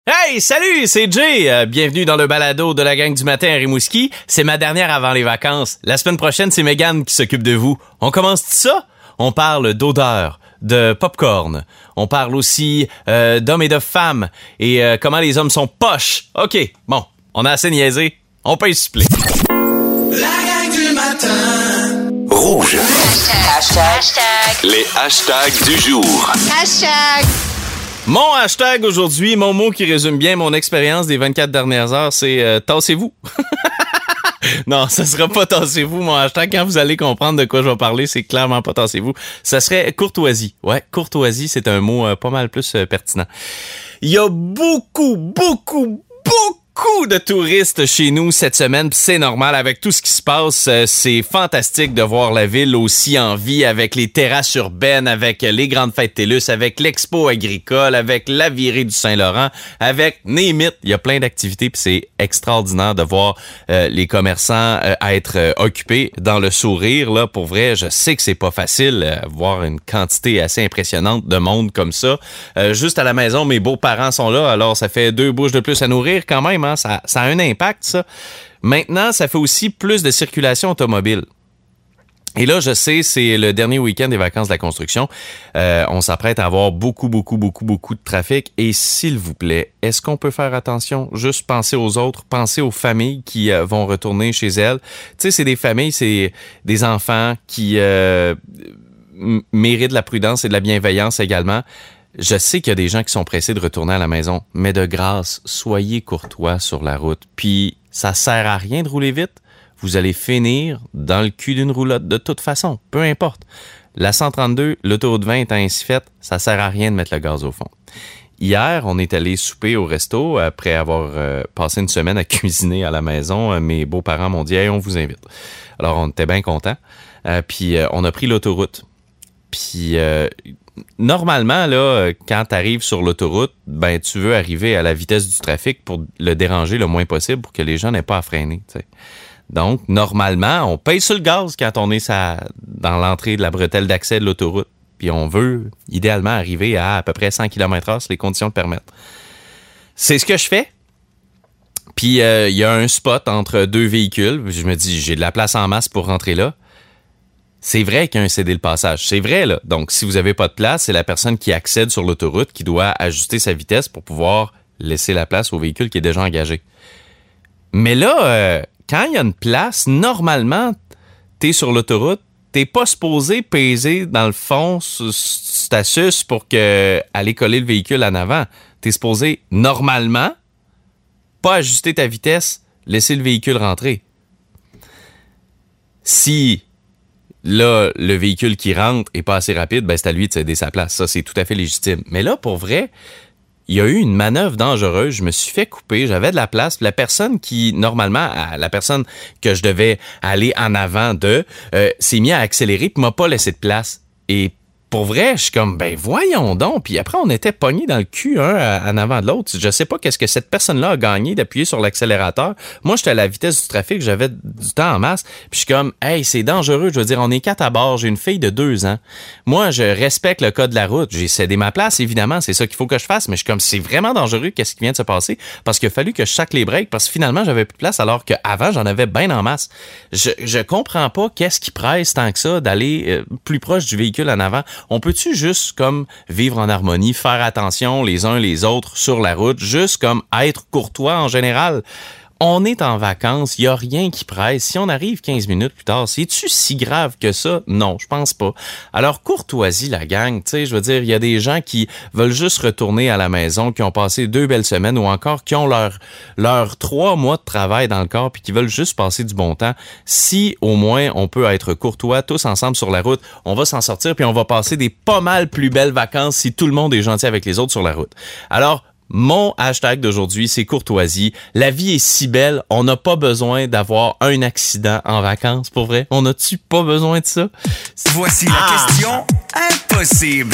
Hey, salut, c'est Jay. Bienvenue dans le balado de la gang du matin à Rimouski. C'est ma dernière avant les vacances. La semaine prochaine, c'est Mégane qui s'occupe de vous. On commence tout ça? On parle d'odeur, de popcorn. On parle aussi d'hommes et de femmes et comment les hommes sont poches. OK, bon, on a assez niaisé. On peut y suppléer. La gang du matin. Rouge. Hashtag. Les hashtags du jour. Hashtag. Mon hashtag aujourd'hui, mon mot qui résume bien mon expérience des 24 dernières heures, c'est tassez-vous. Non, ça sera pas tassez-vous, mon hashtag. Quand vous allez comprendre de quoi je vais parler, c'est clairement pas tassez-vous. Ça serait courtoisie. Ouais, courtoisie, c'est un mot pas mal plus pertinent. Il y a beaucoup de touristes chez nous cette semaine, pis c'est normal avec tout ce qui se passe. C'est fantastique de voir la ville aussi en vie avec les terrasses urbaines, avec les grandes fêtes TELUS, avec l'expo agricole, avec la virée du Saint-Laurent, avec name it. Il y a plein d'activités puis c'est extraordinaire de voir les commerçants être occupés dans le sourire. Là, pour vrai, je sais que c'est pas facile voir une quantité assez impressionnante de monde comme ça. Juste à la maison, mes beaux-parents sont là, alors ça fait 2 bouches de plus à nourrir quand même. Hein? Ça a un impact, ça. Maintenant, ça fait aussi plus de circulation automobile. Et là, je sais, c'est le dernier week-end des vacances de la construction. On s'apprête à avoir beaucoup de trafic. Et s'il vous plaît, est-ce qu'on peut faire attention? Juste penser aux autres, penser aux familles qui vont retourner chez elles. Tu sais, c'est des familles, c'est des enfants qui méritent de la prudence et de la bienveillance également. Je sais qu'il y a des gens qui sont pressés de retourner à la maison, mais de grâce, soyez courtois sur la route. Puis, ça sert à rien de rouler vite. Vous allez finir dans le cul d'une roulotte de toute façon, peu importe. La 132, l'autoroute 20 étant ainsi faite, ça sert à rien de mettre le gaz au fond. Hier, on est allé souper au resto après avoir passé une semaine à cuisiner à la maison. Mes beaux-parents m'ont dit « Hey, on vous invite ». Alors, on était bien contents. Puis, on a pris l'autoroute. Puis... normalement, là, quand tu arrives sur l'autoroute, ben tu veux arriver à la vitesse du trafic pour le déranger le moins possible pour que les gens n'aient pas à freiner. T'sais. Donc, normalement, on paye sur le gaz quand on est dans l'entrée de la bretelle d'accès de l'autoroute. Puis on veut, idéalement, arriver à peu près 100 km/h si les conditions le permettent. C'est ce que je fais. Puis, il y a un spot entre 2 véhicules. Je me dis, j'ai de la place en masse pour rentrer là. C'est vrai qu'il y a un cédé le passage. C'est vrai, là. Donc, si vous n'avez pas de place, c'est la personne qui accède sur l'autoroute qui doit ajuster sa vitesse pour pouvoir laisser la place au véhicule qui est déjà engagé. Mais là, quand il y a une place, normalement, t'es sur l'autoroute, t'es pas supposé peser dans le fond sur ta suce pour aller coller le véhicule en avant. T'es supposé, normalement, pas ajuster ta vitesse, laisser le véhicule rentrer. Si... là, le véhicule qui rentre est pas assez rapide, ben c'est à lui de céder sa place. Ça, c'est tout à fait légitime. Mais là, pour vrai, il y a eu une manœuvre dangereuse. Je me suis fait couper. J'avais de la place. La personne qui, normalement, la personne que je devais aller en avant s'est mis à accélérer puis m'a pas laissé de place. Et pour vrai, je suis comme, ben voyons donc. Puis après, on était pognés dans le cul, en avant de l'autre. Je sais pas qu'est-ce que cette personne-là a gagné d'appuyer sur l'accélérateur. Moi, j'étais à la vitesse du trafic, j'avais du temps en masse. Puis je suis comme, hey, c'est dangereux. Je veux dire, on est 4 à bord. J'ai une fille de 2 ans. Moi, je respecte le code de la route. J'ai cédé ma place, évidemment. C'est ça qu'il faut que je fasse. Mais je suis comme, c'est vraiment dangereux qu'est-ce qui vient de se passer. Parce qu'il a fallu que je saque les breaks parce que finalement, j'avais plus de place alors qu'avant, j'en avais bien en masse. Je comprends pas qu'est-ce qui presse tant que ça d'aller plus proche du véhicule en avant. On peut-tu juste comme vivre en harmonie, faire attention les uns les autres sur la route, juste comme être courtois en général? On est en vacances, il n'y a rien qui presse. Si on arrive 15 minutes plus tard, c'est-tu si grave que ça? Non, je pense pas. Alors, courtoisie, la gang, tu sais, je veux dire, il y a des gens qui veulent juste retourner à la maison, qui ont passé 2 belles semaines ou encore qui ont leur 3 mois de travail dans le corps puis qui veulent juste passer du bon temps. Si, au moins, on peut être courtois tous ensemble sur la route, on va s'en sortir puis on va passer des pas mal plus belles vacances si tout le monde est gentil avec les autres sur la route. Alors, mon hashtag d'aujourd'hui, c'est courtoisie. La vie est si belle, on n'a pas besoin d'avoir un accident en vacances, pour vrai. On n'a-tu pas besoin de ça? Voici la question impossible.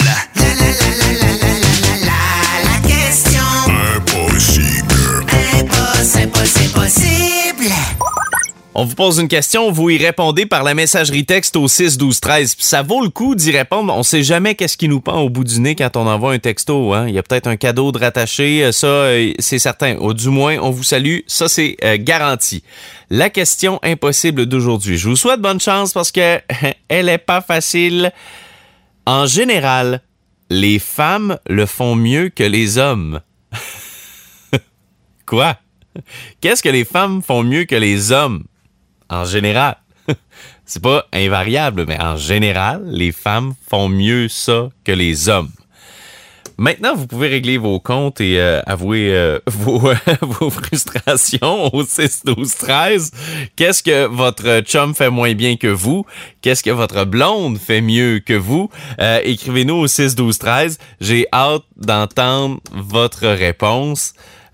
La question Impossible. impossible. On vous pose une question, vous y répondez par la messagerie texte au 6-12-13. Puis ça vaut le coup d'y répondre. On sait jamais qu'est-ce qui nous pend au bout du nez quand on envoie un texto. Hein? Il y a peut-être un cadeau de rattaché, ça, c'est certain. Ou du moins, on vous salue, ça, c'est garanti. La question impossible d'aujourd'hui. Je vous souhaite bonne chance parce que elle est pas facile. En général, les femmes le font mieux que les hommes. Quoi? Qu'est-ce que les femmes font mieux que les hommes? En général. C'est pas invariable, mais en général, les femmes font mieux ça que les hommes. Maintenant, vous pouvez régler vos comptes et avouer vos frustrations au 6-12-13. Qu'est-ce que votre chum fait moins bien que vous? Qu'est-ce que votre blonde fait mieux que vous? Écrivez-nous au 6-12-13. J'ai hâte d'entendre votre réponse.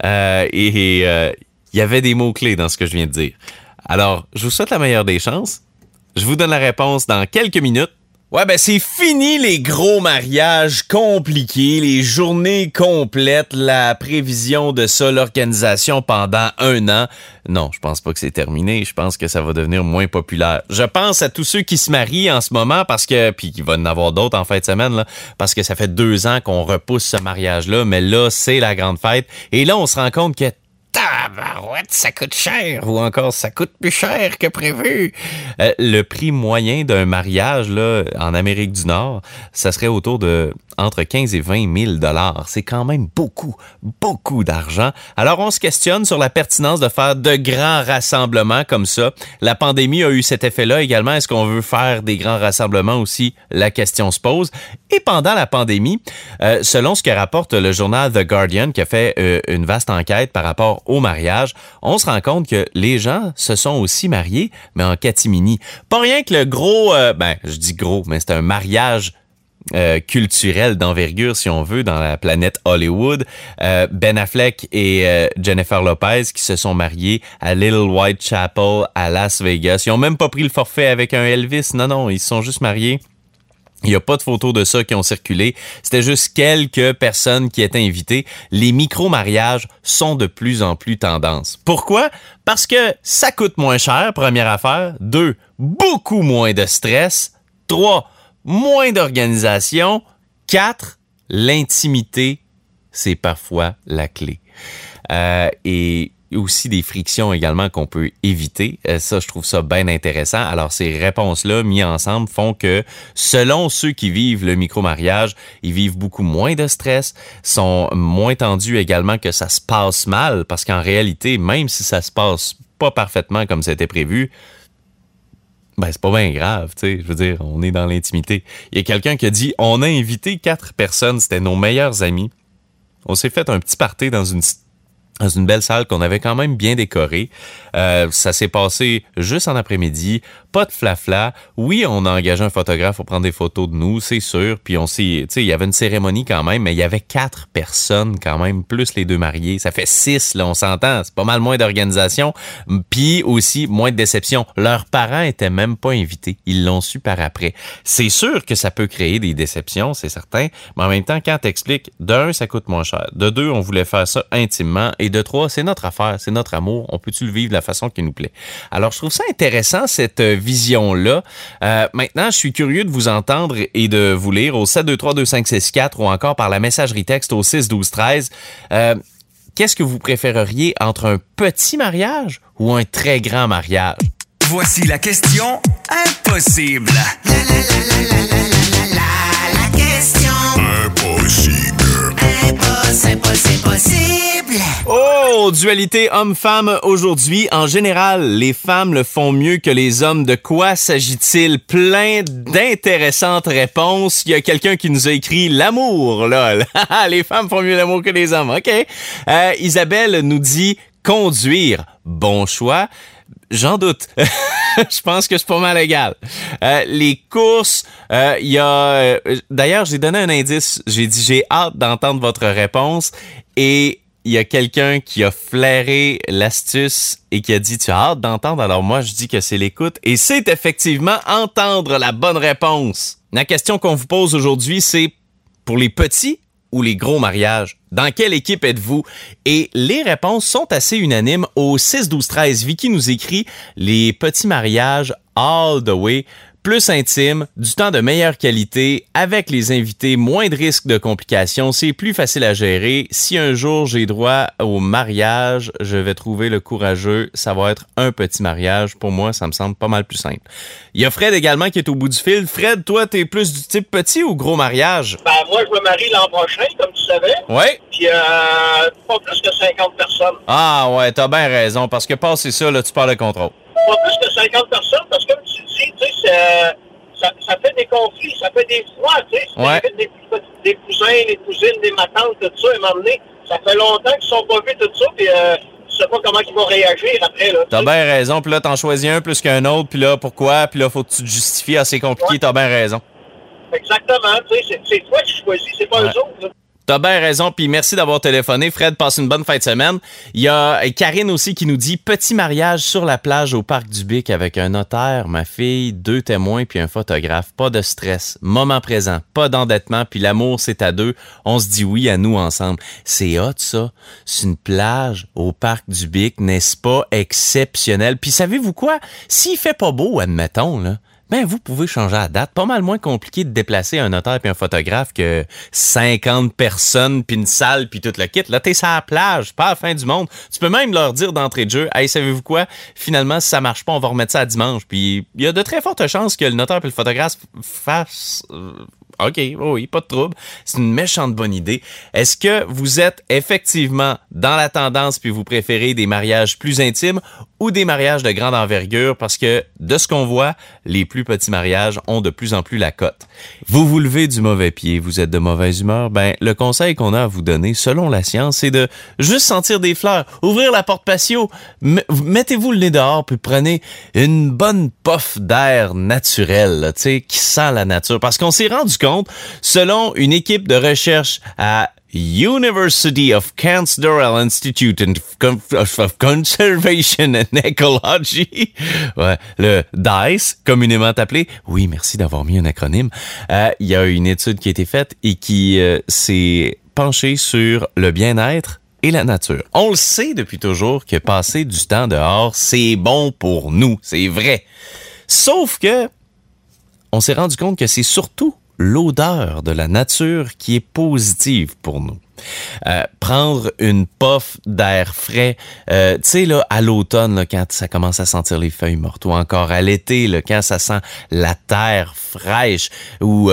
Il y avait des mots-clés dans ce que je viens de dire. Alors, je vous souhaite la meilleure des chances. Je vous donne la réponse dans quelques minutes. Ouais, ben c'est fini les gros mariages compliqués, les journées complètes, la prévision de ça, l'organisation pendant 1 an. Non, je pense pas que c'est terminé. Je pense que ça va devenir moins populaire. Je pense à tous ceux qui se marient en ce moment parce que, puis il va y en avoir d'autres en fin de semaine, là, parce que ça fait 2 ans qu'on repousse ce mariage-là, mais là, c'est la grande fête. Et là, on se rend compte que tabarouette, ça coûte cher, ou encore ça coûte plus cher que prévu. Le prix moyen d'un mariage là en Amérique du Nord, ça serait autour de entre 15 et 20 000 $. C'est quand même beaucoup d'argent. Alors, on se questionne sur la pertinence de faire de grands rassemblements comme ça. La pandémie a eu cet effet-là également. Est-ce qu'on veut faire des grands rassemblements aussi? La question se pose. Et pendant la pandémie, selon ce que rapporte le journal The Guardian, qui a fait une vaste enquête par rapport au mariage, on se rend compte que les gens se sont aussi mariés, mais en catimini. Pas rien que le gros, je dis gros, mais c'est un mariage culturel d'envergure, si on veut, dans la planète Hollywood. Ben Affleck et Jennifer Lopez qui se sont mariés à Little Whitechapel à Las Vegas. Ils ont même pas pris le forfait avec un Elvis. Non, ils se sont juste mariés. Il n'y a pas de photos de ça qui ont circulé. C'était juste quelques personnes qui étaient invitées. Les micro-mariages sont de plus en plus tendance. Pourquoi? Parce que ça coûte moins cher, première affaire. 2, beaucoup moins de stress. 3, moins d'organisation. 4, l'intimité, c'est parfois la clé. Et aussi des frictions également qu'on peut éviter. Ça, je trouve ça bien intéressant. Alors, ces réponses-là, mises ensemble, font que, selon ceux qui vivent le micro-mariage, ils vivent beaucoup moins de stress, sont moins tendus également que ça se passe mal, parce qu'en réalité, même si ça se passe pas parfaitement comme c'était prévu, ben, c'est pas bien grave, tu sais. Je veux dire, on est dans l'intimité. Il y a quelqu'un qui a dit, on a invité 4 personnes, c'était nos meilleurs amis. On s'est fait un petit party dans une belle salle qu'on avait quand même bien décorée. Ça s'est passé juste en après-midi. Pas de flafla. Oui, on a engagé un photographe pour prendre des photos de nous, c'est sûr. Puis on s'est, tu sais, il y avait une cérémonie quand même, mais il y avait 4 personnes quand même, plus les 2 mariés. Ça fait 6, là, on s'entend. C'est pas mal moins d'organisation. Puis aussi, moins de déception. Leurs parents étaient même pas invités. Ils l'ont su par après. C'est sûr que ça peut créer des déceptions, c'est certain. Mais en même temps, quand t'expliques, de 1, ça coûte moins cher. De 2, on voulait faire ça intimement. Et de 3, c'est notre affaire, c'est notre amour. On peut-tu le vivre de la façon qui nous plaît? Alors, je trouve ça intéressant, cette vision-là. Maintenant, je suis curieux de vous entendre et de vous lire au 723-2564 ou encore par la messagerie texte au 6-12-13. Qu'est-ce que vous préféreriez entre un petit mariage ou un très grand mariage? Voici la question impossible. La question impossible. Impossible. Oh, dualité homme-femme aujourd'hui. En général, les femmes le font mieux que les hommes. De quoi s'agit-il? Plein d'intéressantes réponses. Il y a quelqu'un qui nous a écrit l'amour, lol. Les femmes font mieux l'amour que les hommes. OK. Isabelle nous dit conduire. Bon choix. J'en doute. Je pense que c'est pas mal égal. Les courses, il y a... D'ailleurs, j'ai donné un indice. J'ai dit, j'ai hâte d'entendre votre réponse. Et il y a quelqu'un qui a flairé l'astuce et qui a dit, tu as hâte d'entendre? Alors moi, je dis que c'est l'écoute. Et c'est effectivement entendre la bonne réponse. La question qu'on vous pose aujourd'hui, c'est pour les petits ou les gros mariages? Dans quelle équipe êtes-vous? Et les réponses sont assez unanimes. Au 6-12-13, Vicky nous écrit les petits mariages all the way. Plus intime, du temps de meilleure qualité, avec les invités, moins de risques de complications, c'est plus facile à gérer. Si un jour j'ai droit au mariage, je vais trouver le courageux, ça va être un petit mariage. Pour moi, ça me semble pas mal plus simple. Il y a Fred également qui est au bout du fil. Fred, toi, t'es plus du type petit ou gros mariage? Ben, moi, je me marie l'an prochain, comme tu savais. Ouais. Puis, pas plus que 50 personnes. Ah ouais, t'as bien raison, parce que passer ça, là, tu perds le contrôle. Pas plus que 50 personnes, parce que, comme tu dis, tu sais, ça fait des conflits, ça fait des froids, tu sais. Ouais. Des cousins, des cousines, des matantes, tout ça, à un moment donné, ça fait longtemps qu'ils sont pas vus, tout ça, puis je sais pas comment ils vont réagir après, là. T'as bien raison, puis là, t'en choisis un plus qu'un autre, puis là, pourquoi? Puis là, faut que tu te justifies, c'est compliqué, t'as bien raison. Exactement, tu sais, c'est toi qui choisis, c'est pas eux autres, là. T'as bien raison, puis merci d'avoir téléphoné. Fred, passe une bonne fin de semaine. Il y a Karine aussi qui nous dit « Petit mariage sur la plage au Parc du Bic avec un notaire, ma fille, 2 témoins puis un photographe. Pas de stress, moment présent, pas d'endettement, puis l'amour, c'est à 2. On se dit oui à nous ensemble. » C'est hot, ça. C'est une plage au Parc du Bic, n'est-ce pas exceptionnel? Puis savez-vous quoi? S'il fait pas beau, admettons, là, ben vous pouvez changer la date. Pas mal moins compliqué de déplacer un notaire puis un photographe que 50 personnes puis une salle puis tout le kit. Là, t'es sur la plage, pas à la fin du monde. Tu peux même leur dire d'entrée de jeu, « Hey, savez-vous quoi? Finalement, si ça marche pas, on va remettre ça à dimanche. » Puis il y a de très fortes chances que le notaire puis le photographe fassent... OK, oui, pas de trouble. C'est une méchante bonne idée. Est-ce que vous êtes effectivement dans la tendance puis vous préférez des mariages plus intimes ou des mariages de grande envergure? Parce que, de ce qu'on voit, les plus petits mariages ont de plus en plus la cote. Vous vous levez du mauvais pied, vous êtes de mauvaise humeur, ben le conseil qu'on a à vous donner, selon la science, c'est de juste sentir des fleurs, ouvrir la porte patio, mettez-vous le nez dehors puis prenez une bonne puff d'air naturel, tu sais, qui sent la nature. Parce qu'on s'est rendu compte, selon une équipe de recherche à University of Canberra Institute of Conservation and Ecology, ouais, le DICE, communément appelé. Oui, merci d'avoir mis un acronyme. Il y a une étude qui a été faite et qui s'est penchée sur le bien-être et la nature. On le sait depuis toujours que passer du temps dehors, c'est bon pour nous, c'est vrai. Sauf que on s'est rendu compte que c'est surtout l'odeur de la nature qui est positive pour nous. Prendre une puff d'air frais, tu sais, là, à l'automne, là, quand ça commence à sentir les feuilles mortes, ou encore à l'été, là, quand ça sent la terre fraîche, ou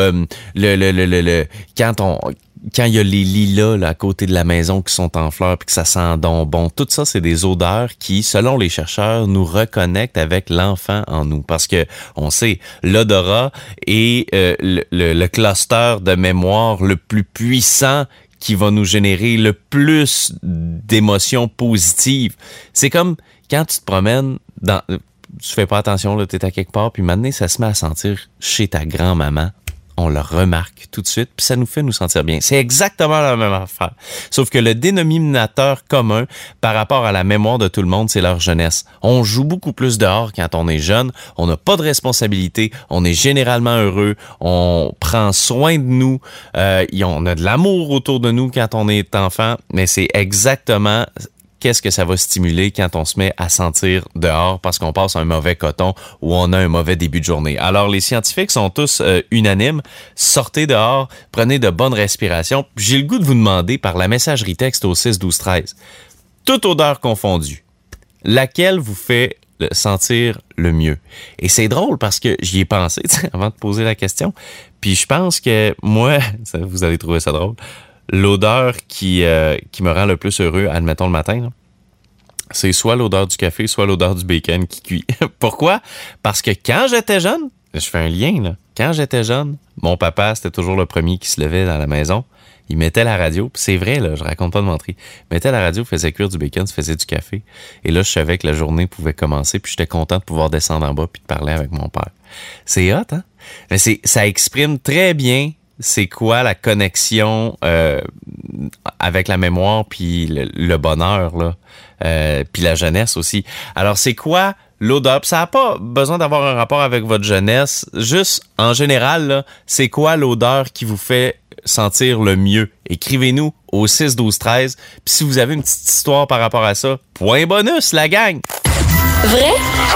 quand il y a les lilas là, à côté de la maison qui sont en fleurs puis que ça sent donc bon, tout ça, c'est des odeurs qui, selon les chercheurs, nous reconnectent avec l'enfant en nous. Parce que on sait, l'odorat est le cluster de mémoire le plus puissant qui va nous générer le plus d'émotions positives. C'est comme quand tu te promènes dans... Tu fais pas attention, là, t'es à quelque part, puis maintenant, ça se met à sentir chez ta grand-maman. On le remarque tout de suite, puis ça nous fait nous sentir bien. C'est exactement la même affaire. Sauf que le dénominateur commun par rapport à la mémoire de tout le monde, c'est leur jeunesse. On joue beaucoup plus dehors quand on est jeune, on n'a pas de responsabilité, on est généralement heureux, on prend soin de nous, on a de l'amour autour de nous quand on est enfant, mais c'est exactement... Qu'est-ce que ça va stimuler quand on se met à sentir dehors parce qu'on passe un mauvais coton ou on a un mauvais début de journée. Alors, les scientifiques sont tous unanimes. Sortez dehors, prenez de bonnes respirations. J'ai le goût de vous demander par la messagerie texte au 6-12-13, toute odeur confondue, laquelle vous fait sentir le mieux? Et c'est drôle parce que j'y ai pensé avant de poser la question. Puis je pense que moi, vous allez trouver ça drôle, l'odeur qui me rend le plus heureux, admettons le matin, là, c'est soit l'odeur du café, soit l'odeur du bacon qui cuit. Pourquoi? Parce que quand j'étais jeune, je fais un lien, là. Quand j'étais jeune, mon papa, c'était toujours le premier qui se levait dans la maison. Il mettait la radio, puis c'est vrai, là, je raconte pas de menterie. Il mettait la radio, faisait cuire du bacon, faisait du café. Et là, je savais que la journée pouvait commencer, puis j'étais content de pouvoir descendre en bas puis de parler avec mon père. C'est hot, hein? Mais ça exprime très bien c'est quoi la connexion avec la mémoire puis le bonheur, là, puis la jeunesse aussi. Alors, c'est quoi l'odeur. Puis ça n'a pas besoin d'avoir un rapport avec votre jeunesse. Juste, en général, là, c'est quoi l'odeur qui vous fait sentir le mieux? Écrivez-nous au 6-12-13. Puis si vous avez une petite histoire par rapport à ça, point bonus, la gang! Vrai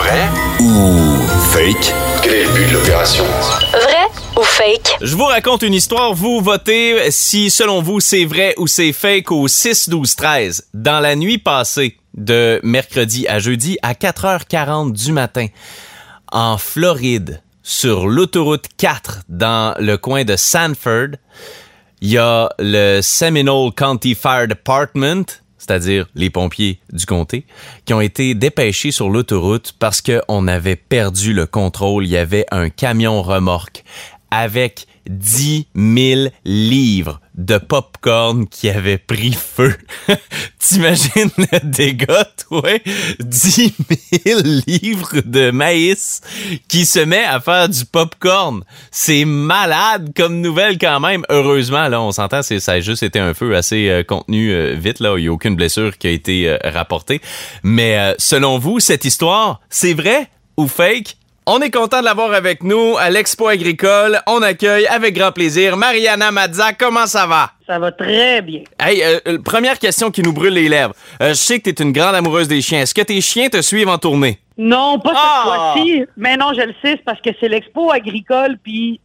Ou fake? Quel est le but de l'opération? Vrai ou fake? Je vous raconte une histoire, vous votez si selon vous c'est vrai ou c'est fake au 6-12-13. Dans la nuit passée de mercredi à jeudi à 4h40 du matin, en Floride, sur l'autoroute 4 dans le coin de Sanford, il y a le Seminole County Fire Department, c'est-à-dire les pompiers du comté, qui ont été dépêchés sur l'autoroute parce qu'on avait perdu le contrôle. Il y avait un camion remorque avec 10 000 livres de popcorn qui avait pris feu. T'imagines le dégât, toi? 10 000 livres de maïs qui se met à faire du popcorn. C'est malade comme nouvelle quand même. Heureusement, là, on s'entend, ça a juste été un feu assez contenu vite. Là, il n'y a aucune blessure qui a été rapportée. Mais selon vous, cette histoire, c'est vrai ou fake? On est content de l'avoir avec nous à l'Expo agricole. On accueille avec grand plaisir Mariana Mazza. Comment ça va? Ça va très bien. Hey, première question qui nous brûle les lèvres. Je sais que t'es une grande amoureuse des chiens. Est-ce que tes chiens te suivent en tournée? Non, pas cette fois-ci. Mais non, je le sais, c'est parce que c'est l'expo agricole, puis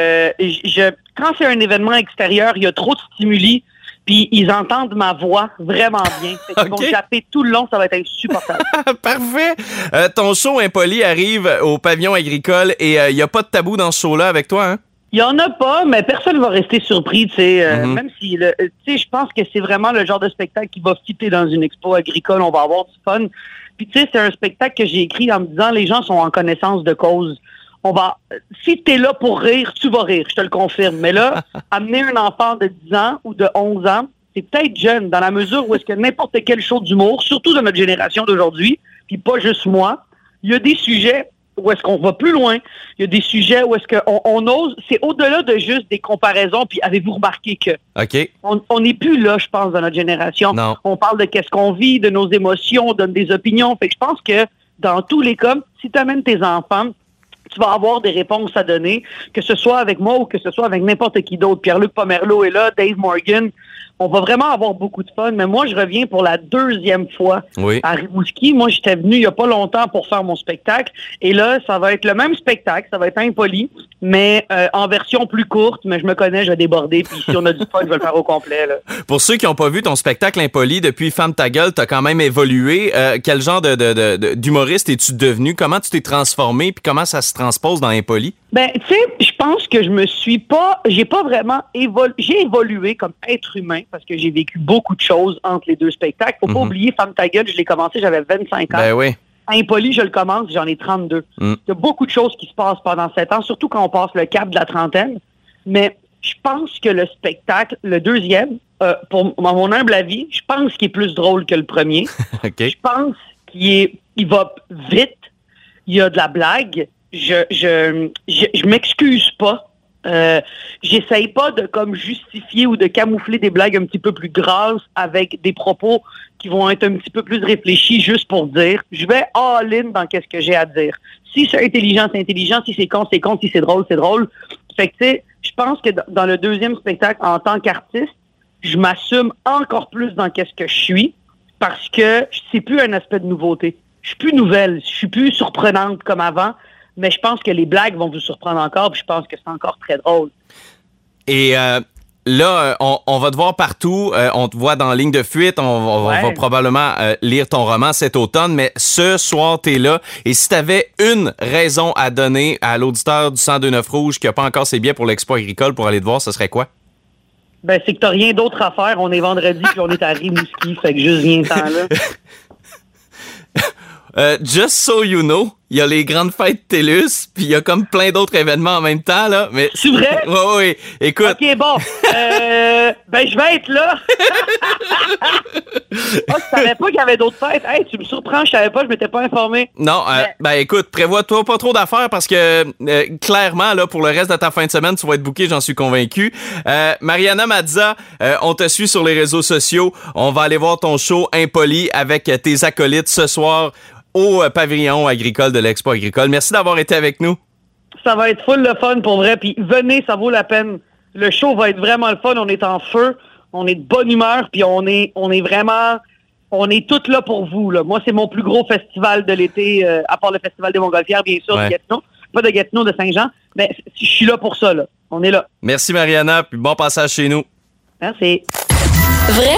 quand c'est un événement extérieur, il y a trop de stimuli, puis ils entendent ma voix vraiment bien. Fait qu'ils vont japper tout le long, ça va être insupportable. Parfait. Ton show Impoli arrive au pavillon agricole et il n'y a pas de tabou dans ce show-là avec toi, hein? Il y en a pas, mais personne ne va rester surpris, tu sais. Même si, tu sais, je pense que c'est vraiment le genre de spectacle qui va fitter dans une expo agricole. On va avoir du fun. Puis, tu sais, c'est un spectacle que j'ai écrit en me disant, les gens sont en connaissance de cause. Si t'es là pour rire, tu vas rire, je te le confirme. Mais là, amener un enfant de 10 ans ou de 11 ans, c'est peut-être jeune, dans la mesure où est-ce que n'importe quel show d'humour, surtout de notre génération d'aujourd'hui, puis pas juste moi, il y a des sujets où est-ce qu'on va plus loin. Il y a des sujets où est-ce qu'on ose. C'est au-delà de juste des comparaisons. Puis avez-vous remarqué que on n'est plus là, je pense, dans notre génération. Non. On parle de qu'est-ce qu'on vit, de nos émotions, on donne des opinions. Fait que je pense que dans tous les cas, si tu amènes tes enfants, tu vas avoir des réponses à donner, que ce soit avec moi ou que ce soit avec n'importe qui d'autre. Pierre-Luc Pomerleau est là, Dave Morgan. On va vraiment avoir beaucoup de fun. Mais moi, je reviens pour la 2e fois à Rimouski. Moi, j'étais venu il n'y a pas longtemps pour faire mon spectacle. Et là, ça va être le même spectacle. Ça va être Impoli, mais en version plus courte. Mais je me connais, je vais déborder. Puis si on a du fun, je vais le faire au complet. Là. Pour ceux qui n'ont pas vu ton spectacle Impoli, depuis Femme ta gueule, t'as quand même évolué. Quel genre d'humoriste es-tu devenu? Comment tu t'es transformé? Puis comment ça se transpose dans Impoli? Ben, tu sais, je pense que j'ai pas vraiment j'ai évolué comme être humain parce que j'ai vécu beaucoup de choses entre les deux spectacles. Faut pas oublier, Femme ta gueule, je l'ai commencé, j'avais 25 ans. Ben oui. Impoli, je le commence, j'en ai 32. Il y a beaucoup de choses qui se passent pendant 7 ans, surtout quand on passe le cap de la trentaine. Mais je pense que le spectacle, le 2e, pour mon humble avis, je pense qu'il est plus drôle que le premier. Je pense qu'il va vite, il y a de la blague. Je m'excuse pas. J'essaye pas de comme justifier ou de camoufler des blagues un petit peu plus grasses avec des propos qui vont être un petit peu plus réfléchis juste pour dire. Je vais all-in dans qu'est-ce que j'ai à dire. Si c'est intelligent, c'est intelligent. Si c'est con, c'est con. Si c'est drôle, c'est drôle. Fait que tu sais, je pense que dans le 2e spectacle, en tant qu'artiste, je m'assume encore plus dans qu'est-ce que je suis parce que c'est plus un aspect de nouveauté. Je suis plus nouvelle. Je suis plus surprenante comme avant. Mais je pense que les blagues vont vous surprendre encore, puis je pense que c'est encore très drôle. Et là, on va te voir partout. On te voit dans Ligne de fuite. On va probablement lire ton roman cet automne. Mais ce soir, t'es là. Et si t'avais une raison à donner à l'auditeur du 102.9 Rouge qui n'a pas encore ses billets pour l'Expo agricole pour aller te voir, ce serait quoi? Ben, c'est que t'as rien d'autre à faire. On est vendredi, puis on est à Rimouski. Fait que juste viens-t'en là. Just so you know, il y a les grandes fêtes TELUS, puis il y a comme plein d'autres événements en même temps, là. Mais c'est vrai? Oui. Écoute. OK, bon. Ben, je vais être là. Je savais pas qu'il y avait d'autres fêtes. Hey, tu me surprends, je savais pas, je m'étais pas informé. Non, ben écoute, prévois-toi pas trop d'affaires parce que clairement, là, pour le reste de ta fin de semaine, tu vas être booké, j'en suis convaincu. Mariana Mazza, on te suit sur les réseaux sociaux. On va aller voir ton show Impoli avec tes acolytes ce soir au pavillon agricole de l'Expo agricole. Merci d'avoir été avec nous. Ça va être full le fun pour vrai. Puis venez, ça vaut la peine. Le show va être vraiment le fun. On est en feu. On est de bonne humeur. Puis on est vraiment... On est tous là pour vous. Là. Moi, c'est mon plus gros festival de l'été, à part le festival des Montgolfières, bien sûr, de Gatineau. Pas de Gatineau, de Saint-Jean. Mais je suis là pour ça. Là. On est là. Merci, Mariana. Puis bon passage chez nous. Merci. Vrai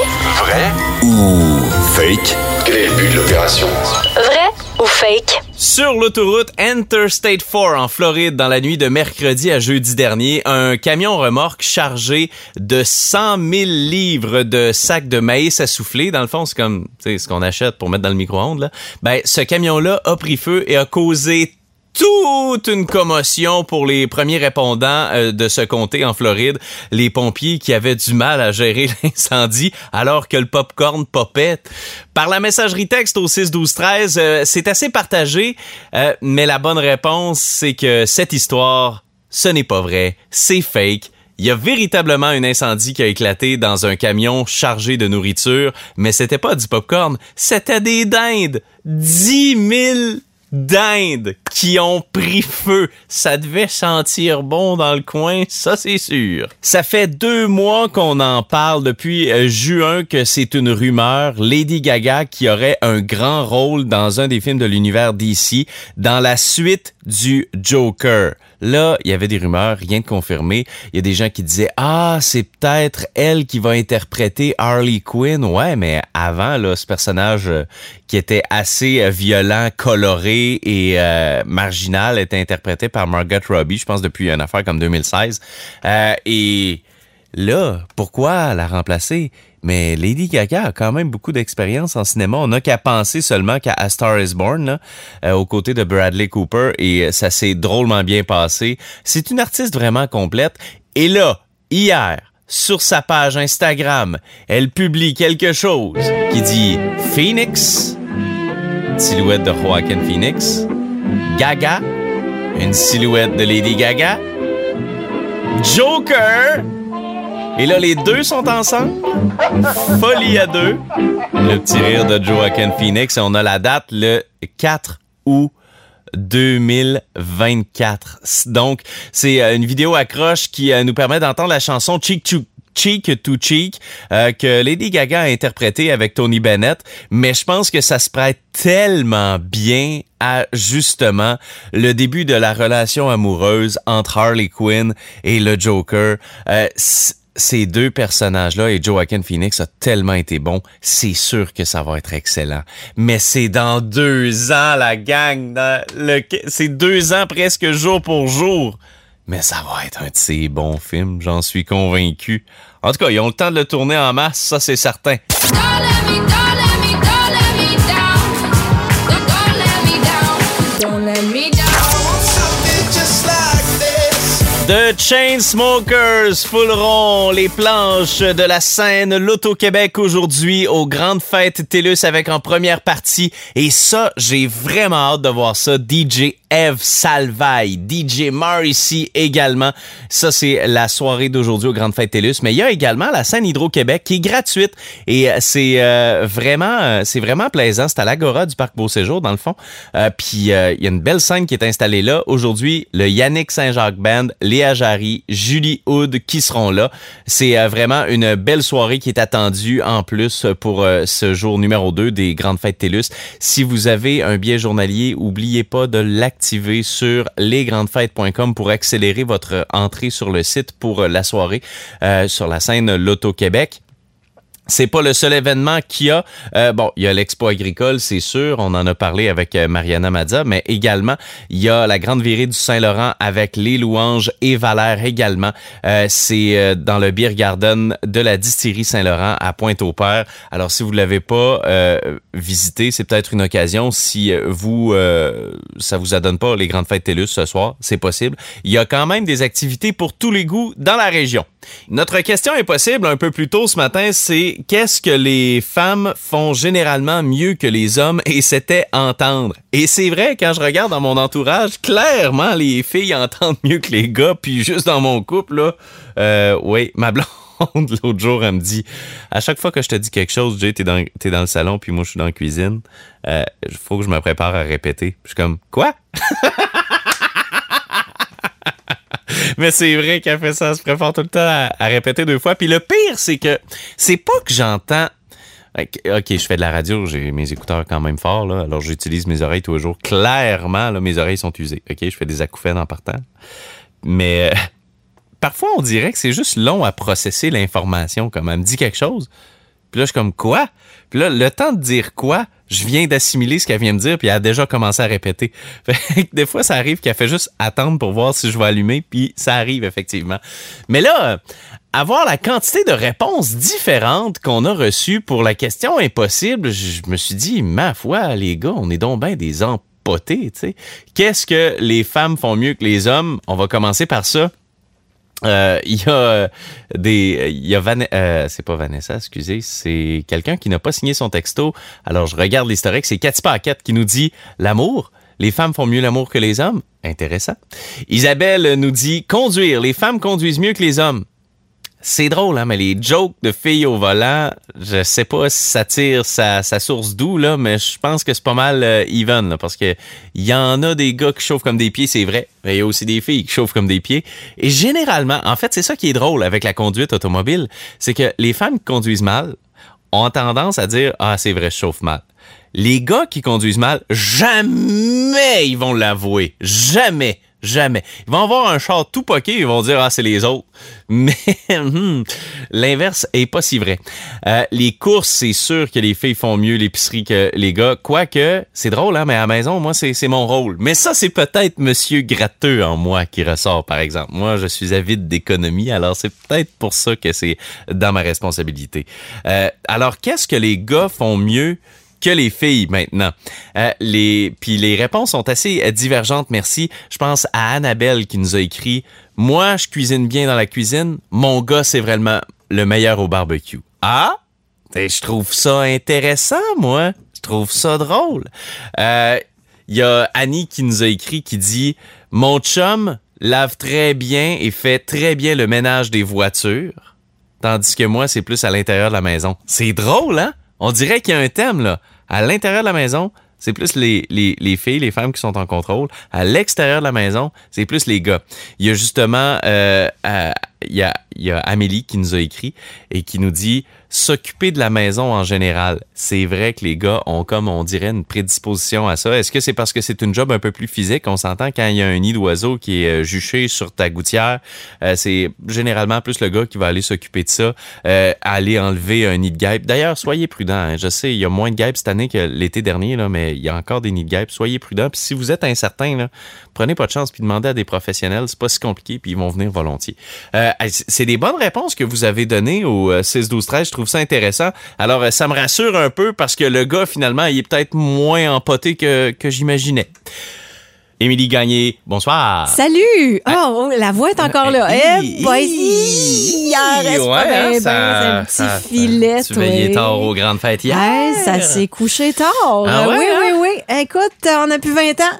Ou fake? Quel est le but de l'opération? Vrai ou fake? Sur l'autoroute Interstate 4 en Floride, dans la nuit de mercredi à jeudi dernier, un camion-remorque chargé de 100 000 livres de sacs de maïs à souffler. Dans le fond, c'est comme ce qu'on achète pour mettre dans le micro-ondes. Là. Ben, ce camion-là a pris feu et a causé toute une commotion pour les premiers répondants de ce comté en Floride, les pompiers qui avaient du mal à gérer l'incendie alors que le popcorn popait. Par la messagerie texte au 6-12-13, c'est assez partagé, mais la bonne réponse, c'est que cette histoire, ce n'est pas vrai, c'est fake. Il y a véritablement un incendie qui a éclaté dans un camion chargé de nourriture, mais c'était pas du popcorn, c'était des dindes. 10 000 dindes qui ont pris feu. Ça devait sentir bon dans le coin, ça c'est sûr. Ça fait 2 mois qu'on en parle depuis juin que c'est une rumeur. Lady Gaga qui aurait un grand rôle dans un des films de l'univers DC, dans la suite du Joker. Là, il y avait des rumeurs, rien de confirmé. Il y a des gens qui disaient « Ah, c'est peut-être elle qui va interpréter Harley Quinn. » Ouais, mais avant, là, ce personnage qui était assez violent, coloré et marginal était interprété par Margot Robbie, je pense depuis une affaire comme 2016. Et là, pourquoi la remplacer? Mais Lady Gaga a quand même beaucoup d'expérience en cinéma. On n'a qu'à penser seulement qu'à A Star is Born, là, aux côtés de Bradley Cooper, et ça s'est drôlement bien passé. C'est une artiste vraiment complète. Et là, hier, sur sa page Instagram, elle publie quelque chose qui dit « Phoenix », silhouette de Joaquin Phoenix, « Gaga », une silhouette de Lady Gaga, « Joker », et là, les deux sont ensemble. Folie à deux. Le petit rire de Joaquin Phoenix. Et on a la date le 4 août 2024. Donc, c'est une vidéo accroche qui nous permet d'entendre la chanson Cheek to Cheek que Lady Gaga a interprétée avec Tony Bennett. Mais je pense que ça se prête tellement bien à justement le début de la relation amoureuse entre Harley Quinn et le Joker. Ces deux personnages-là, et Joaquin Phoenix a tellement été bon, c'est sûr que ça va être excellent. Mais c'est dans 2 ans, la gang. C'est 2 ans presque jour pour jour. Mais ça va être un de ces bons films, j'en suis convaincu. En tout cas, ils ont le temps de le tourner en masse, ça c'est certain. The Chainsmokers fouleront les planches de la scène Loto-Québec aujourd'hui aux Grandes Fêtes TELUS avec en première partie. Et ça, j'ai vraiment hâte de voir ça. DJ Eve Salvaille, DJ Morrissey également. Ça, c'est la soirée d'aujourd'hui aux Grandes Fêtes TELUS. Mais il y a également la scène Hydro-Québec qui est gratuite. Et c'est vraiment plaisant. C'est à l'Agora du Parc Beau-Séjour, dans le fond. Puis il y a une belle scène qui est installée là. Aujourd'hui, le Yannick Saint-Jacques Band, Léa Jarry, Julie Hood qui seront là. C'est vraiment une belle soirée qui est attendue en plus pour ce jour numéro 2 des Grandes Fêtes TELUS. Si vous avez un billet journalier, oubliez pas de l'activer sur lesgrandesfêtes.com pour accélérer votre entrée sur le site pour la soirée sur la scène Loto-Québec. C'est pas le seul événement qu'il y a. Il y a l'Expo agricole, c'est sûr. On en a parlé avec Mariana Mazza, mais également, il y a la Grande Virée du Saint-Laurent avec les Louanges et Valère également. C'est dans le Beer Garden de la distillerie Saint-Laurent à Pointe-au-Père. Alors, si vous ne l'avez pas visité, c'est peut-être une occasion. Si ça vous adonne pas les Grandes Fêtes TELUS ce soir, c'est possible. Il y a quand même des activités pour tous les goûts dans la région. Notre question impossible un peu plus tôt ce matin, c'est qu'est-ce que les femmes font généralement mieux que les hommes? Et c'était entendre. Et c'est vrai, quand je regarde dans mon entourage, clairement, les filles entendent mieux que les gars. Puis juste dans mon couple, là, oui, ma blonde blonde, l'autre jour, elle me dit, à chaque fois que je te dis quelque chose, Jay, t'es dans le salon, puis moi, je suis dans la cuisine, faut que je me prépare à répéter. Puis je suis comme, quoi? Mais c'est vrai qu'elle fait ça, elle se prépare tout le temps à répéter 2 fois. Puis le pire, c'est que c'est pas que j'entends... OK, je fais de la radio, j'ai mes écouteurs quand même forts, là, alors j'utilise mes oreilles tous les jours. Clairement, là, mes oreilles sont usées. OK, je fais des acouphènes en partant. Mais parfois, on dirait que c'est juste long à processer l'information. Comme elle me dit quelque chose, puis là, je suis comme, quoi? Puis là, le temps de dire quoi, je viens d'assimiler ce qu'elle vient de dire, puis elle a déjà commencé à répéter. Fait que des fois, ça arrive qu'elle fait juste attendre pour voir si je vais allumer, puis ça arrive, effectivement. Mais là, avoir la quantité de réponses différentes qu'on a reçues pour la question impossible, je me suis dit, ma foi, les gars, on est donc bien des empotés, tu sais. Qu'est-ce que les femmes font mieux que les hommes? On va commencer par ça. Il y a c'est pas Vanessa, excusez, c'est quelqu'un qui n'a pas signé son texto. Alors je regarde l'historique, c'est Cathy Paquette qui nous dit l'amour. Les femmes font mieux l'amour que les hommes. Intéressant. Isabelle nous dit conduire. Les femmes conduisent mieux que les hommes. C'est drôle, hein, mais les jokes de filles au volant, je sais pas si ça tire sa source d'où, là, mais je pense que c'est pas mal even, là, parce que il y en a des gars qui chauffent comme des pieds, c'est vrai, mais il y a aussi des filles qui chauffent comme des pieds. Et généralement, en fait, c'est ça qui est drôle avec la conduite automobile, c'est que les femmes qui conduisent mal ont tendance à dire « Ah, c'est vrai, je chauffe mal ». Les gars qui conduisent mal, jamais ils vont l'avouer. Jamais. Jamais. Ils vont avoir un char tout poqué, ils vont dire « Ah, c'est les autres ». Mais l'inverse est pas si vrai. Les courses, c'est sûr que les filles font mieux l'épicerie que les gars. Quoique, c'est drôle, hein, mais à la maison, moi, c'est mon rôle. Mais ça, c'est peut-être Monsieur Gratteux en moi qui ressort, par exemple. Moi, je suis avide d'économie, alors c'est peut-être pour ça que c'est dans ma responsabilité. Alors, qu'est-ce que les gars font mieux que les filles maintenant? Puis les réponses sont assez divergentes, merci. Je pense à Annabelle qui nous a écrit « Moi, je cuisine bien dans la cuisine. Mon gars, c'est vraiment le meilleur au barbecue. » Ah! Je trouve ça intéressant, moi. Je trouve ça drôle. Il y a Annie qui nous a écrit qui dit « Mon chum lave très bien et fait très bien le ménage des voitures. Tandis que moi, c'est plus à l'intérieur de la maison. » C'est drôle, hein? On dirait qu'il y a un thème, là. À l'intérieur de la maison, c'est plus les filles, les femmes qui sont en contrôle. À l'extérieur de la maison, c'est plus les gars. Il y a justement, il y a Amélie qui nous a écrit et qui nous dit s'occuper de la maison en général. C'est vrai que les gars ont, comme on dirait, une prédisposition à ça. Est-ce que c'est parce que c'est une job un peu plus physique? On s'entend quand il y a un nid d'oiseau qui est juché sur ta gouttière, c'est généralement plus le gars qui va aller s'occuper de ça, aller enlever un nid de guêpe. D'ailleurs, soyez prudents. Hein. Je sais, il y a moins de guêpes cette année que l'été dernier, là, mais il y a encore des nids de guêpes. Soyez prudents. Puis si vous êtes incertain, là, prenez pas de chance puis demandez à des professionnels. C'est pas si compliqué puis ils vont venir volontiers. C'est des bonnes réponses que vous avez données au 6-12-13. Je trouve ça intéressant. Alors, ça me rassure un peu parce que le gars, finalement, il est peut-être moins empoté que j'imaginais. Émilie Gagné, bonsoir. Salut! Oh, la voix est encore là. Il en reste pas bien, c'est un petit filet. Tu veillais tard aux grandes fêtes hier. Ouais, ça s'est couché tard. Ah ouais, oui. Écoute, on a plus 20 ans.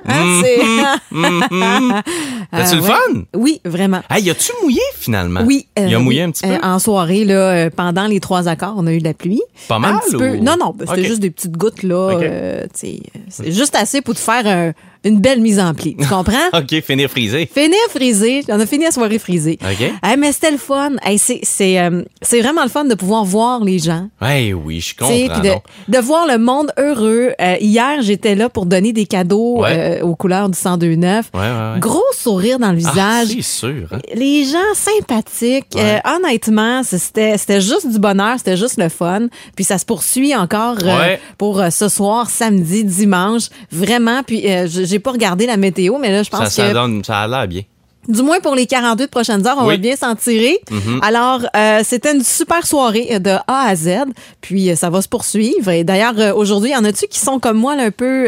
Hein, T'as-tu le fun? Oui, vraiment. Hey, as-tu mouillé finalement? Oui. Il a mouillé un petit peu? En soirée, là, pendant les 3 accords, on a eu de la pluie. Pas mal? Un petit peu. Non, c'était juste des petites gouttes, là. Okay. C'est juste assez pour te faire une belle mise en pli. Tu comprends? OK, finir frisé. Finir frisé. On a fini la soirée frisée. OK. Mais c'était le fun. C'est vraiment le fun de pouvoir voir les gens. Oui, je comprends. De voir le monde heureux. Hier, j'étais là pour donner des cadeaux aux couleurs du 102.9. Ouais. Gros sourire dans le visage. C'est sûr. Hein? Les gens sympathiques. Honnêtement, c'était juste du bonheur. C'était juste le fun. Puis ça se poursuit encore pour ce soir, samedi, dimanche. Vraiment. Puis j'ai pas regardé la météo, mais là, je pense que ça a l'air bien. Du moins pour les 48 prochaines heures, on va bien s'en tirer. Mm-hmm. Alors, c'était une super soirée de A à Z. Puis, ça va se poursuivre. Et d'ailleurs, aujourd'hui, y en a-tu qui sont comme moi, là, un peu...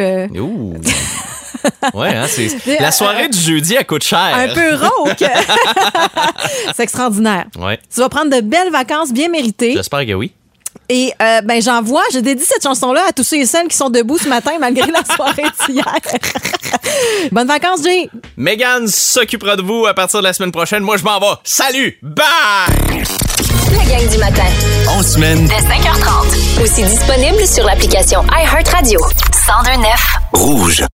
Ouais, hein, c'est la soirée du jeudi, elle coûte cher. Un peu rauque. C'est extraordinaire. Ouais. Tu vas prendre de belles vacances bien méritées. J'espère que oui. Et je dédie cette chanson-là à tous ceux et celles qui sont debout ce matin malgré la soirée d'hier. Bonnes vacances, Jay! Mégane s'occupera de vous à partir de la semaine prochaine. Moi, je m'en vais. Salut! Bye! la gang du matin. En semaine, Dès 5h30. Aussi disponible sur l'application iHeartRadio. 102.9 rouge.